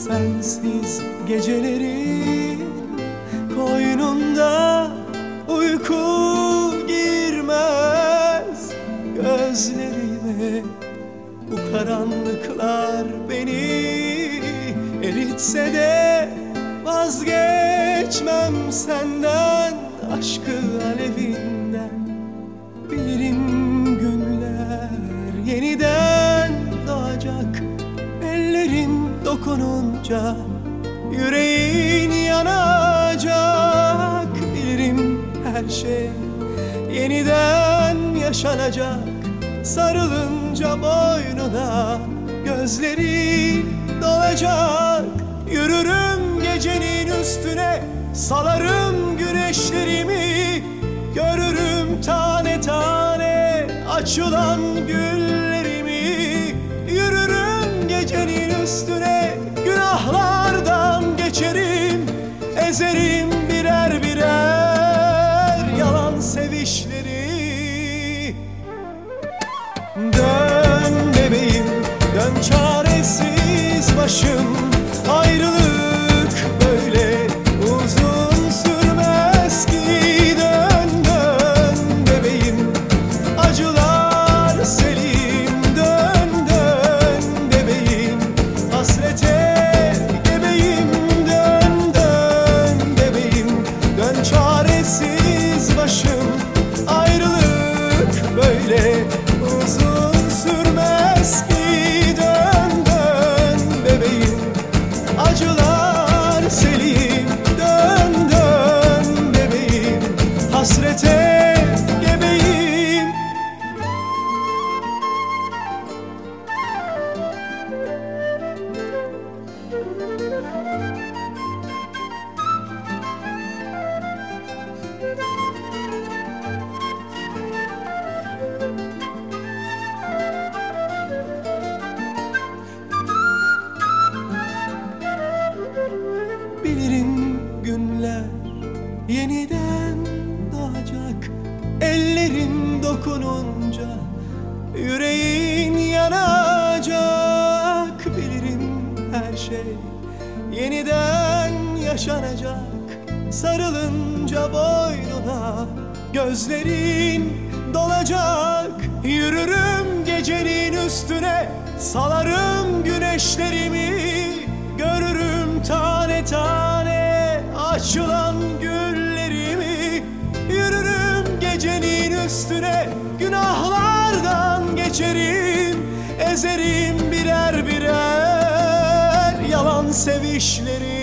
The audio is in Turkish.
sensiz geceleri, koynunda uyku girmez gözlerime. Bu karanlıklar beni eritse de vazgeçmem senden, aşkı alevinden. Bilirim günler yeniden doğacak, ellerin dokununca yüreğin yanacak. Bilirim her şey yeniden yaşanacak, sarılınca boynuna gözleri dolacak. Yürürüm gecenin üstüne, salarım güneşlerimi, görürüm tane tane açılan güllerimi. Yürürüm gecenin üstüne, günahlardan geçerim, ezerim birer birer yalan sevişleri. Dön bebeğim, dön çaresiz başım, ayrılık böyle uzun sürmez ki. Dön dön bebeğim, acılar selim. Dön dön bebeğim, hasrete gebeyim. Dön dön bebeğim, dön çaresiz başım, ayrılık böyle uzun sürmez ki. Dön dön bebeğim, acılar selim. Dön dön bebeğim, hasrete gebeyim. Bilirim günler yeniden doğacak, ellerin dokununca yüreğin yanacak. Bilirim her şey yeniden yaşanacak, sarılınca boynuna gözlerin dolacak. Yürürüm gecenin üstüne, salarım güneşlerimi, görürüm tane tane açılan güllerimi. Yürürüm gecenin üstüne, günahlardan geçerim, ezerim birer birer yalan sevişleri.